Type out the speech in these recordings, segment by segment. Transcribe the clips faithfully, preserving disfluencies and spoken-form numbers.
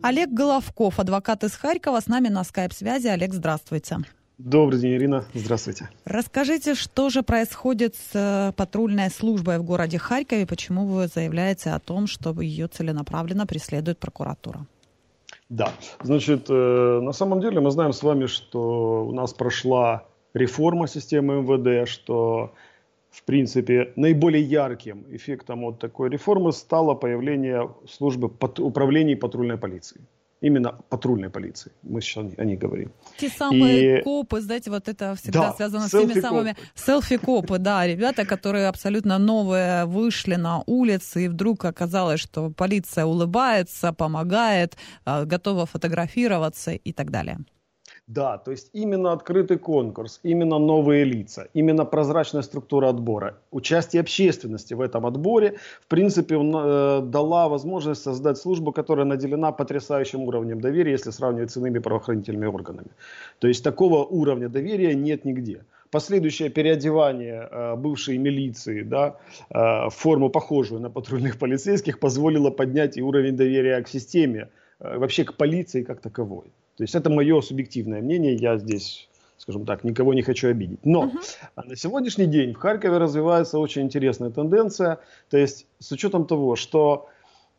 Олег Головков, адвокат из Харькова, с нами на скайп-связи. Олег, здравствуйте. Добрый день, Ирина. Здравствуйте. Расскажите, что же происходит с патрульной службой в городе Харькове? Почему вы заявляете о том, что ее целенаправленно преследует прокуратура? Да, значит, на самом деле мы знаем с вами, что у нас прошла реформа системы эм вэ дэ, что, в принципе, наиболее ярким эффектом от такой реформы стало появление службы управления патрульной полиции. Именно патрульной полиции, мы сейчас о ней говорим. Те самые И... копы, знаете, вот это всегда да, связано с теми самыми селфи-копы, да, ребята, которые абсолютно новые вышли на улицы, и вдруг оказалось, что полиция улыбается, помогает, готова фотографироваться и так далее. Да, то есть именно открытый конкурс, именно новые лица, именно прозрачная структура отбора, участие общественности в этом отборе, в принципе, э, дала возможность создать службу, которая наделена потрясающим уровнем доверия, если сравнивать с иными правоохранительными органами. То есть такого уровня доверия нет нигде. Последующее переодевание э, бывшей милиции, да, э, в форму, похожую на патрульных полицейских, позволило поднять и уровень доверия к системе, э, вообще к полиции как таковой. То есть это мое субъективное мнение, я здесь, скажем так, никого не хочу обидеть. Но uh-huh. на сегодняшний день в Харькове развивается очень интересная тенденция, то есть с учетом того, что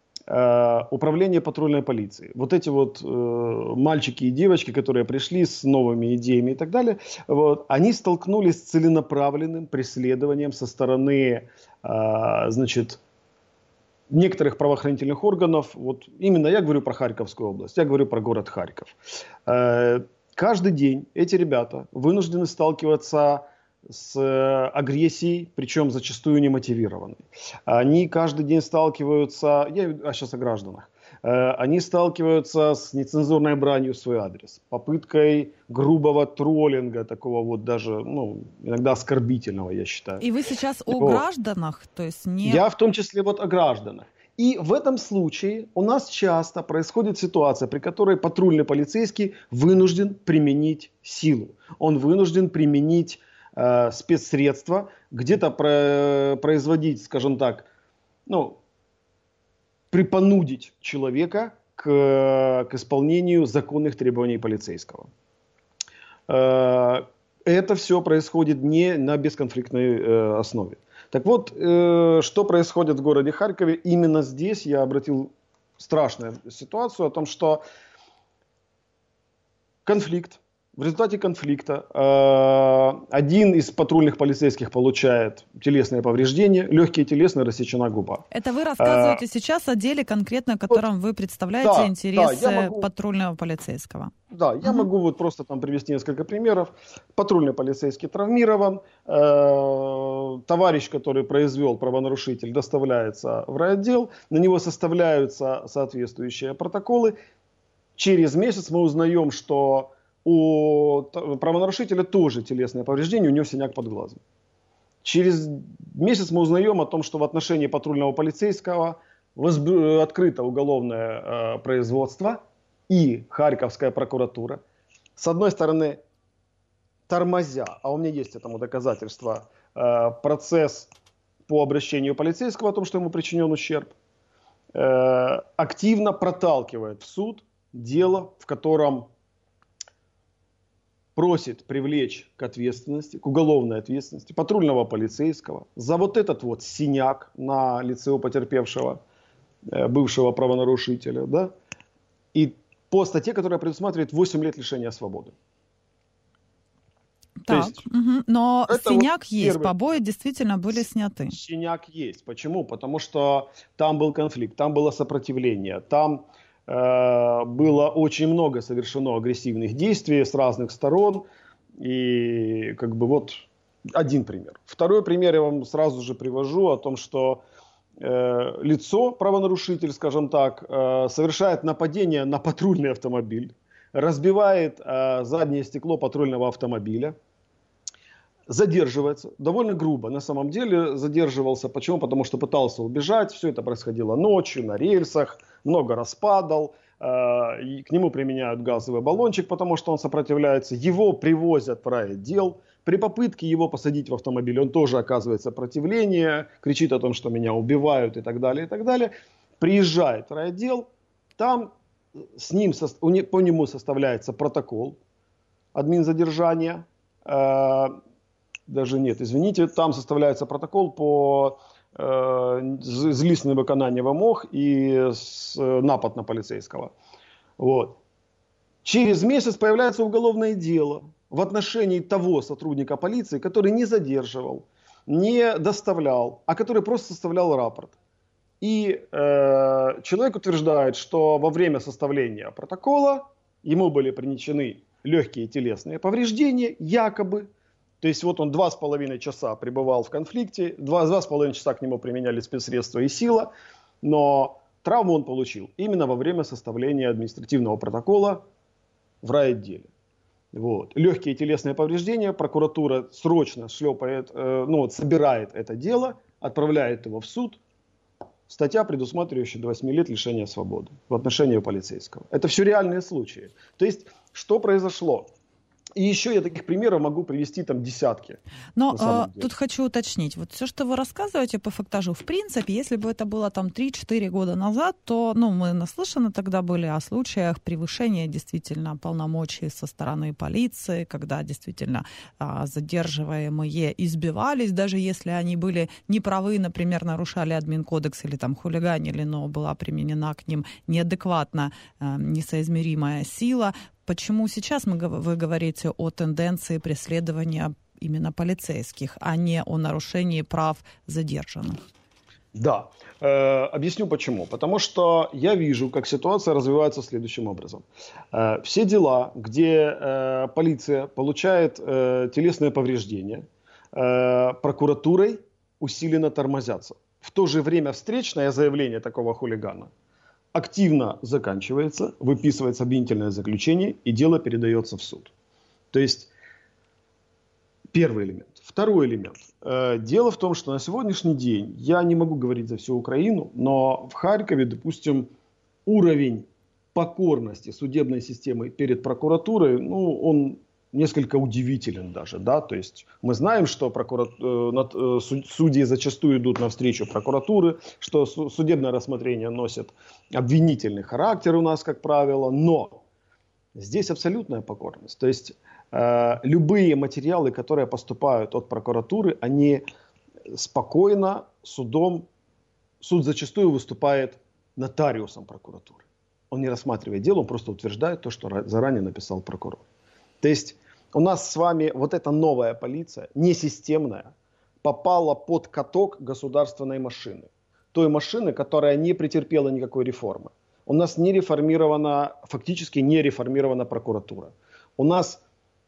э, управление патрульной полицией, вот эти вот э, мальчики и девочки, которые пришли с новыми идеями и так далее, вот, они столкнулись с целенаправленным преследованием со стороны, э, значит, некоторых правоохранительных органов, вот именно я говорю про Харьковскую область, я говорю про город Харьков. Э, каждый день эти ребята вынуждены сталкиваться с агрессией, причем зачастую немотивированной. Они каждый день сталкиваются, я а сейчас о гражданах, э, они сталкиваются с нецензурной бранью в свой адрес, попыткой грубого троллинга, такого вот даже, ну, иногда оскорбительного, я считаю. И вы сейчас о вот. гражданах, то есть не... Я в том числе вот о гражданах. И в этом случае у нас часто происходит ситуация, при которой патрульный полицейский вынужден применить силу. Он вынужден применить э, спецсредства, где-то про, производить, скажем так, ну, припонудить человека к, к исполнению законных требований полицейского. Э, это все происходит не на бесконфликтной э, основе. Так вот, э, что происходит в городе Харькове? Именно здесь я обратил страшную ситуацию о том, что конфликт, в результате конфликта э, один из патрульных полицейских получает телесные повреждения, легкие телесные, рассечена губа. Это вы рассказываете а, сейчас о деле конкретно, в котором вот, вы представляете да, интересы да, могу, патрульного полицейского. Да, я угу. могу вот просто там привести несколько примеров. Патрульный полицейский травмирован, э, товарищ, который произвел правонарушитель, доставляется в райотдел, на него составляются соответствующие протоколы. Через месяц мы узнаем, что у правонарушителя тоже телесное повреждение, у него синяк под глазом. Через месяц мы узнаем о том, что в отношении патрульного полицейского возб... открыто уголовное э, производство, и Харьковская прокуратура, с одной стороны, тормозя, а у меня есть этому доказательство, э, процесс по обращению полицейского о том, что ему причинен ущерб, э, активно проталкивает в суд дело, в котором просит привлечь к ответственности, к уголовной ответственности патрульного полицейского за вот этот вот синяк на лице у потерпевшего, бывшего правонарушителя, да, и по статье, которая предусматривает восемь лет лишения свободы. Так, есть, угу. Но синяк вот есть, первый... побои действительно были сняты. Синяк есть. Почему? Потому что там был конфликт, там было сопротивление, там э, было очень много совершено агрессивных действий с разных сторон. И как бы вот один пример. Второй пример я вам сразу же привожу о том, что э, лицо, правонарушитель, скажем так, э, совершает нападение на патрульный автомобиль, разбивает э, заднее стекло патрульного автомобиля, задерживается, довольно грубо, на самом деле задерживался. Почему? Потому что пытался убежать, все это происходило ночью, на рельсах, много раз падал, э, и к нему применяют газовый баллончик, потому что он сопротивляется, его привозят в райотдел. При попытке его посадить в автомобиль он тоже оказывает сопротивление, кричит о том, что меня убивают и так далее, и так далее. Приезжает в райотдел, там с ним, по нему составляется протокол админзадержания. Даже нет, извините, там составляется протокол по злісне виконання вимог и напад на полицейского. Вот. Через месяц появляется уголовное дело в отношении того сотрудника полиции, который не задерживал, не доставлял, а который просто составлял рапорт. И э, человек утверждает, что во время составления протокола ему были принесены легкие телесные повреждения, якобы. То есть вот он два с половиной часа пребывал в конфликте, два, два с половиной часа к нему применяли спецсредства и сила, но травму он получил именно во время составления административного протокола в райотделе. Вот. Легкие телесные повреждения, прокуратура срочно шлепает, э, ну, вот, собирает это дело, отправляет его в суд. Статья, предусматривающая до восьми лет лишения свободы в отношении полицейского. Это все реальные случаи. То есть, что произошло? И еще я таких примеров могу привести там десятки. Но а, тут хочу уточнить. Вот все, что вы рассказываете по фактажу, в принципе, если бы это было там три-четыре года назад, то ну, мы наслышаны тогда были о случаях превышения действительно полномочий со стороны полиции, когда действительно а, задерживаемые избивались, даже если они были неправы, например, нарушали админкодекс или там хулиганили, но была применена к ним неадекватно а, несоизмеримая сила. Почему сейчас мы, вы говорите о тенденции преследования именно полицейских, а не о нарушении прав задержанных? Да, э, объясню почему. Потому что я вижу, как ситуация развивается следующим образом. Э, все дела, где э, полиция получает э, телесные повреждения, э, прокуратурой усиленно тормозятся. В то же время встречное заявление такого хулигана активно заканчивается, выписывается обвинительное заключение, и дело передается в суд. То есть, первый элемент. Второй элемент. Дело в том, что на сегодняшний день, я не могу говорить за всю Украину, но в Харькове, допустим, уровень покорности судебной системы перед прокуратурой, ну, он несколько удивителен даже, да, то есть мы знаем, что прокурат... судьи зачастую идут навстречу прокуратуры, что судебное рассмотрение носит обвинительный характер у нас, как правило, но здесь абсолютная покорность, то есть э, любые материалы, которые поступают от прокуратуры, они спокойно судом, суд зачастую выступает нотариусом прокуратуры, он не рассматривает дело, он просто утверждает то, что заранее написал прокурор. То есть у нас с вами вот эта новая полиция, несистемная, попала под каток государственной машины. Той машины, которая не претерпела никакой реформы. У нас не реформирована, фактически не реформирована прокуратура. У нас,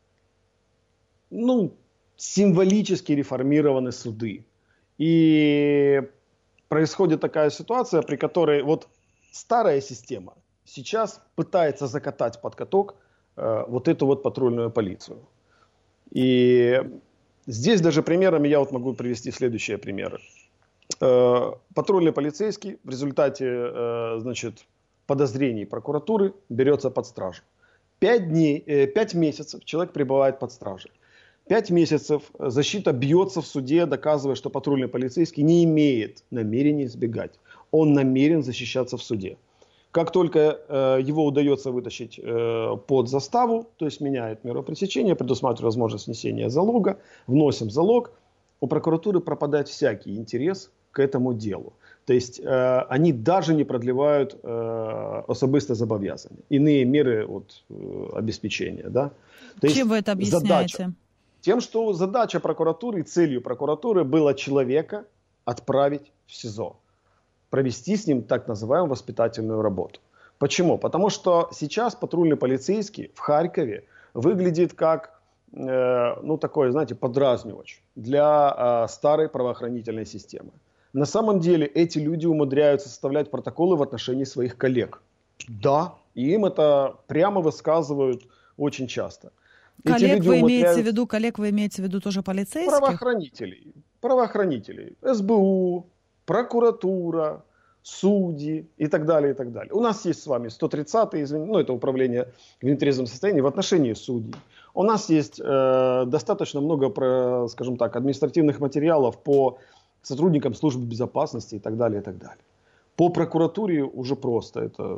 ну, символически реформированы суды. И происходит такая ситуация, при которой вот старая система сейчас пытается закатать под каток вот эту вот патрульную полицию. И здесь даже примерами я вот могу привести следующие примеры. Патрульный полицейский в результате, значит, подозрений прокуратуры берется под стражу. Пять дней, пять месяцев человек пребывает под стражей. Пять месяцев защита бьется в суде, доказывая, что патрульный полицейский не имеет намерения избегать. Он намерен защищаться в суде. Как только э, его удается вытащить э, под заставу, то есть меняет меру пресечения, предусматривает возможность внесения залога, вносим залог, у прокуратуры пропадает всякий интерес к этому делу. То есть э, они даже не продлевают э, особистые зобов'язання, иные меры вот, э, обеспечения. Да? То Чем вы это объясняете? Задача, тем, что задача прокуратуры, целью прокуратуры было человека отправить в СИЗО. Провести с ним так называемую воспитательную работу. Почему? Потому что сейчас патрульный полицейский в Харькове выглядит как, э, ну, такой, знаете, подразнивач для э, старой правоохранительной системы. На самом деле эти люди умудряются составлять протоколы в отношении своих коллег. Да, и им это прямо высказывают очень часто. Коллег вы умудряют... имеете в виду, коллег вы имеете в виду тоже полицейских? Правоохранителей. Правоохранителей. эс бэ у, прокуратура, судьи и так далее, и так далее. У нас есть с вами сто тридцатый, ну это управление в нетрезвом состоянии в отношении судей. У нас есть э, достаточно много, про, скажем так, административных материалов по сотрудникам службы безопасности и так далее, и так далее. По прокуратуре уже просто это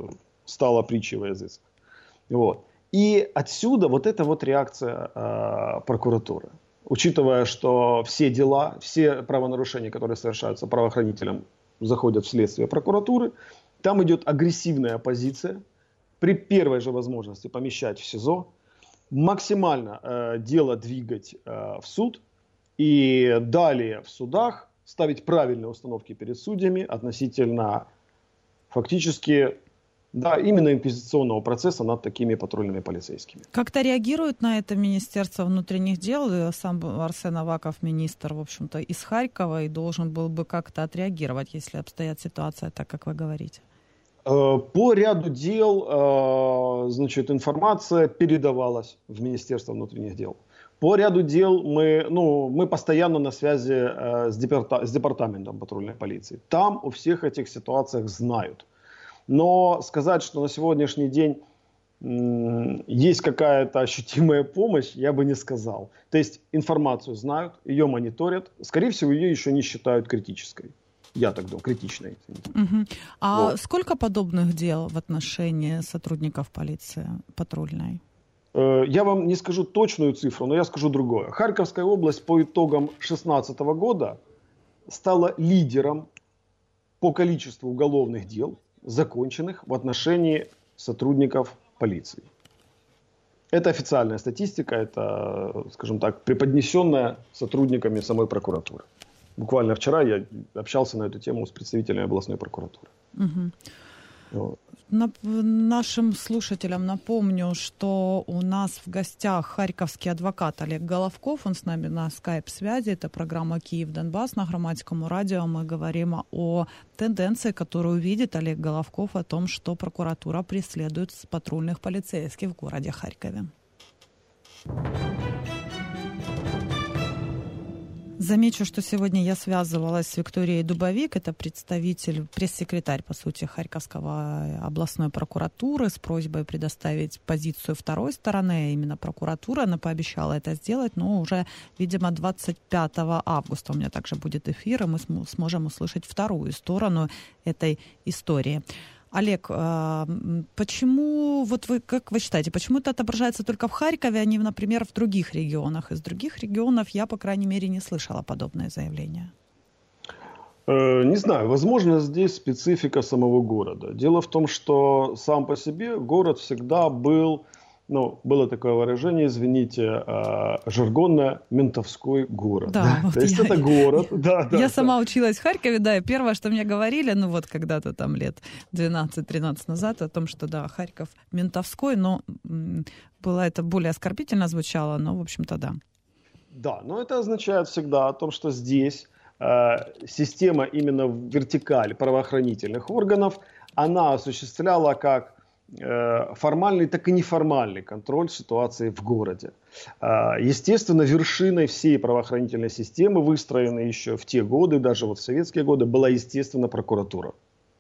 стало притчей во языцах. Вот. И отсюда вот эта вот реакция э, прокуратуры. Учитывая, что все дела, все правонарушения, которые совершаются правоохранителем, заходят в следствие прокуратуры, там идет агрессивная позиция, при первой же возможности помещать в СИЗО, максимально э, дело двигать э, в суд и далее в судах ставить правильные установки перед судьями относительно фактически, да, именно инквизиционного процесса над такими патрульными полицейскими. Как-то реагирует на это Министерство внутренних дел? Сам Арсен Аваков, министр, в общем-то, из Харькова, и должен был бы как-то отреагировать, если обстоит ситуация так, как вы говорите. По ряду дел, значит, информация передавалась в Министерство внутренних дел. По ряду дел мы, ну, мы постоянно на связи с, департа, с департаментом патрульной полиции. Там о всех этих ситуациях знают. Но сказать, что на сегодняшний день м, есть какая-то ощутимая помощь, я бы не сказал. То есть информацию знают, ее мониторят. Скорее всего, ее еще не считают критической. Я так думаю, критичной. Угу. А вот. Сколько подобных дел в отношении сотрудников полиции патрульной? Я вам не скажу точную цифру, но я скажу другое. Харьковская область по итогам две тысячи шестнадцатого года стала лидером по количеству уголовных дел, законченных в отношении сотрудников полиции. Это официальная статистика, это, скажем так, преподнесенная сотрудниками самой прокуратуры. Буквально вчера я общался на эту тему с представителями областной прокуратуры. Угу. Вот. Нашим слушателям напомню, что у нас в гостях харьковский адвокат Олег Головков. Он с нами на скайп-связи. Это программа «Киев-Донбасс» на Громадском радио. Мы говорим о тенденции, которую видит Олег Головков, о том, что прокуратура преследует патрульных полицейских в городе Харькове. Замечу, что сегодня я связывалась с Викторией Дубовик, это представитель, пресс-секретарь, по сути, Харьковского областной прокуратуры, с просьбой предоставить позицию второй стороны, а именно прокуратура. Она пообещала это сделать, но уже, видимо, двадцать пятого августа у меня также будет эфир, и мы сможем услышать вторую сторону этой истории. Олег, почему, вот вы, как вы считаете, почему это отображается только в Харькове, а не, например, в других регионах? Из других регионов я, по крайней мере, не слышала подобное заявление. Не знаю, возможно, здесь специфика самого города. Дело в том, что сам по себе город всегда был, ну, было такое выражение, извините, жаргонное, ментовской город. Да, То вот есть я, это город. Да, да, я да. сама училась в Харькове, да, и первое, что мне говорили, ну вот когда-то там лет двенадцать-тринадцать назад, о том, что да, Харьков ментовской, но было это более оскорбительно звучало, но в общем-то да. Да, но это означает всегда о том, что здесь э, система именно вертикаль правоохранительных органов, она осуществляла как формальный, так и неформальный контроль ситуации в городе. Естественно, вершиной всей правоохранительной системы, выстроенной еще в те годы, даже вот в советские годы, была, естественно, прокуратура.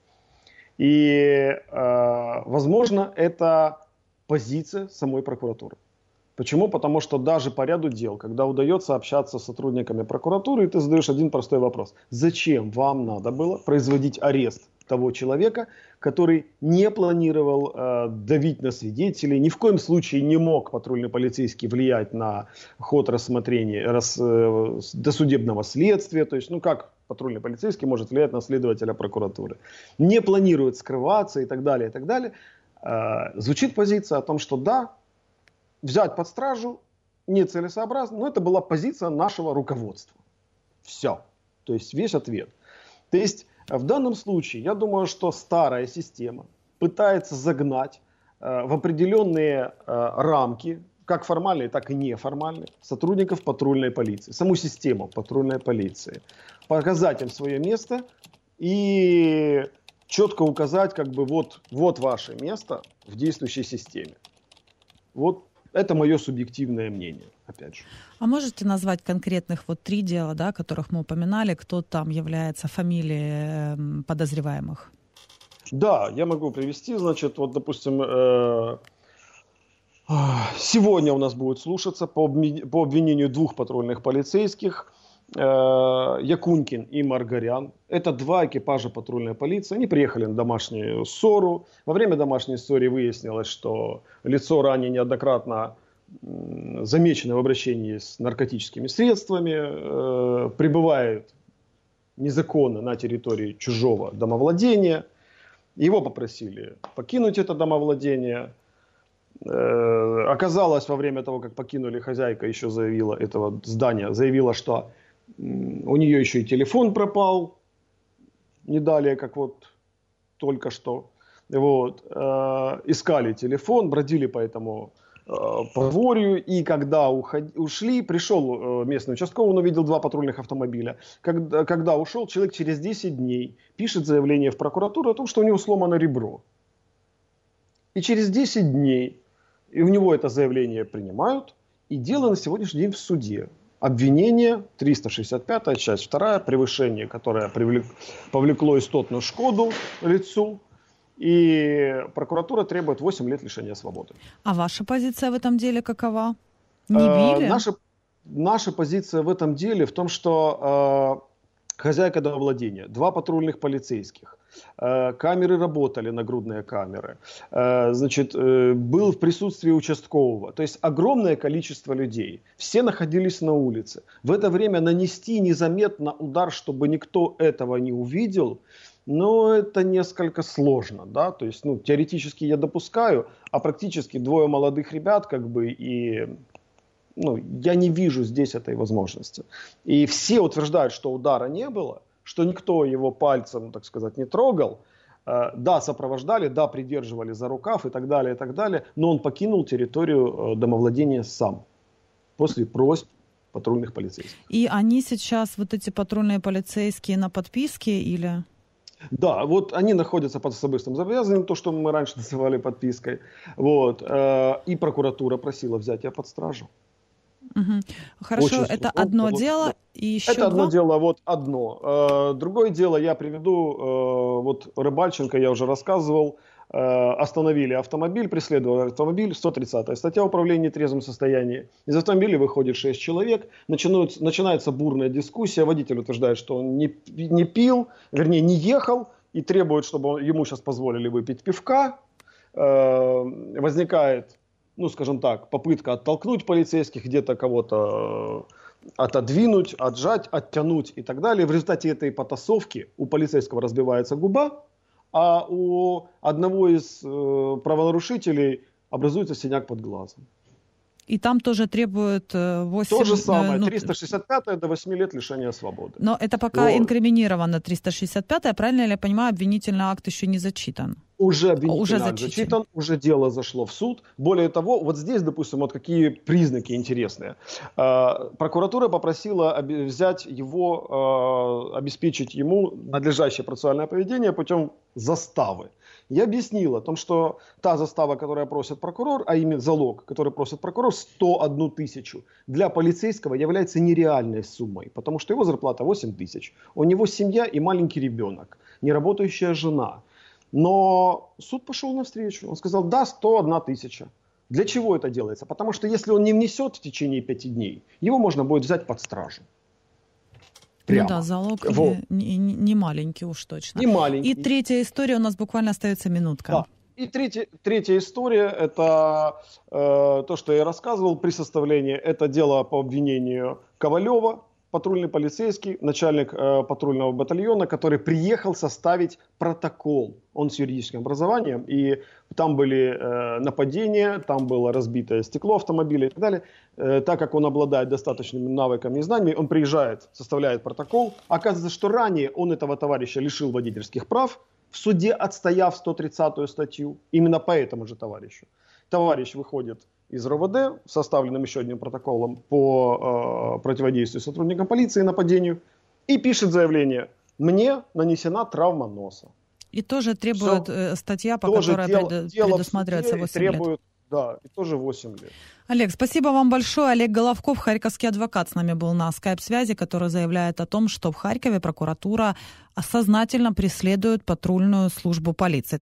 И, возможно, это позиция самой прокуратуры. Почему? Потому что даже по ряду дел, когда удается общаться с сотрудниками прокуратуры, ты задаешь один простой вопрос. Зачем вам надо было производить арест того человека, который не планировал э, давить на свидетелей, ни в коем случае не мог патрульный полицейский влиять на ход рассмотрения рас, э, досудебного следствия, то есть, ну как патрульный полицейский может влиять на следователя прокуратуры, не планирует скрываться и так далее, и так далее, э, звучит позиция о том, что да, взять под стражу нецелесообразно, но это была позиция нашего руководства. Все. То есть весь ответ. То есть в данном случае, я думаю, что старая система пытается загнать э, в определенные э, рамки, как формальные, так и неформальные, сотрудников патрульной полиции, саму систему патрульной полиции, показать им свое место и четко указать, как бы вот, вот ваше место в действующей системе. Вот это мое субъективное мнение, опять же. А можете назвать конкретных вот три дела, да, которых мы упоминали, кто там является фамилией подозреваемых? Да, я могу привести, значит, вот, допустим, э, сегодня у нас будет слушаться по обвинению двух патрульных полицейских Якунькин и Маргарян. Это два экипажа патрульной полиции. Они приехали на домашнюю ссору. Во время домашней ссоры выяснилось, что лицо ранее неоднократно замечено в обращении с наркотическими средствами, пребывает незаконно на территории чужого домовладения. Его попросили покинуть это домовладение. Оказалось, во время того, как покинули, хозяйка еще заявила этого здания, заявила, что у нее еще и телефон пропал, не далее, как вот только что. Вот. Э, искали телефон, бродили по этому э, подворью, и когда уход... ушли, пришел э, местный участковый, он увидел два патрульных автомобиля. Когда, когда ушел, человек через десять дней пишет заявление в прокуратуру о том, что у него сломано ребро. И через десять дней и у него это заявление принимают, и дело на сегодняшний день в суде. Обвинение, триста шестьдесят пятая, часть вторая, превышение, которое привлек, повлекло истотную шкоду лицу. И прокуратура требует восемь лет лишения свободы. А ваша позиция в этом деле какова? Не били? Э, наша, наша позиция в этом деле в том, что э, хозяйка домовладения, два патрульных полицейских, э, камеры работали, нагрудные камеры, э, значит, э, был в присутствии участкового. То есть огромное количество людей. Все находились на улице. В это время нанести незаметно удар, чтобы никто этого не увидел, но это несколько сложно, да, то есть, ну, теоретически я допускаю, а практически двое молодых ребят, как бы, и, ну, я не вижу здесь этой возможности. И все утверждают, что удара не было, что никто его пальцем, так сказать, не трогал, да, сопровождали, да, придерживали за рукав и так далее, и так далее, но он покинул территорию домовладения сам, после просьб патрульных полицейских. И они сейчас, вот эти патрульные полицейские, на подписке или... Да, вот они находятся под особистым завязанием, то, что мы раньше называли подпиской. Вот. И прокуратура просила взятие под стражу. Угу. Хорошо, очень это сложно. Одно вот, дело вот. И еще Это два? одно дело, вот одно. Другое дело, я приведу, вот Рыбальченко, я уже рассказывал, остановили автомобиль, преследовали автомобиль, сто тридцатая статья управления в трезвом состоянии. Из автомобиля выходит шесть человек, начинается, начинается бурная дискуссия, водитель утверждает, что он не, не пил, вернее не ехал, и требует, чтобы он, ему сейчас позволили выпить пивка. Э, возникает, ну скажем так, попытка оттолкнуть полицейских, где-то кого-то отодвинуть, отжать, оттянуть и так далее. В результате этой потасовки у полицейского разбивается губа, а у одного из э, правонарушителей образуется синяк под глазом. И там тоже требуют восемь... То же самое, ну, триста шестьдесят пятая до восьми лет лишения свободы. Но это пока вот. Инкриминировано триста шестьдесят пятая, правильно ли я понимаю, обвинительный акт еще не зачитан? Уже обвинительный уже акт зачитан. зачитан, уже дело зашло в суд. Более того, вот здесь, допустим, вот какие признаки интересные. Прокуратура попросила взять его, обеспечить ему надлежащее процессуальное поведение путем заставы. Я объяснил о том, что та застава, которую просит прокурор, а именно залог, который просит прокурор, сто одну тысячу, для полицейского является нереальной суммой, потому что его зарплата восемь тысяч. У него семья и маленький ребенок, неработающая жена. Но суд пошел навстречу. Он сказал, да, сто одна тысяча. Для чего это делается? Потому что если он не внесет в течение пяти дней, его можно будет взять под стражу. Прямо. Ну да, залог вот. не, не, не маленький уж точно. Не маленький. И третья история, у нас буквально остается минутка. Да. И третья, третья история, это э, то, что я рассказывал при составлении, это дело по обвинению Ковалева, патрульный полицейский, начальник э, патрульного батальона, который приехал составить протокол. Он с юридическим образованием, и там были э, нападения, там было разбитое стекло автомобиля и так далее. Э, так как он обладает достаточными навыками и знаниями, он приезжает, составляет протокол. Оказывается, что ранее он этого товарища лишил водительских прав, в суде отстояв сто тридцатую статью, именно по этому же товарищу. Товарищ выходит из РОВД, составленным еще одним протоколом по э, противодействию сотрудникам полиции нападению, и пишет заявление: «Мне нанесена травма носа». И тоже требует Все. статья, по тоже которой дело, пред, дело предусматривается восемь требует, лет. Да, и тоже восемь лет. Олег, спасибо вам большое. Олег Головков, харьковский адвокат, с нами был на скайп-связи, который заявляет о том, что в Харькове прокуратура сознательно преследует патрульную службу полиции.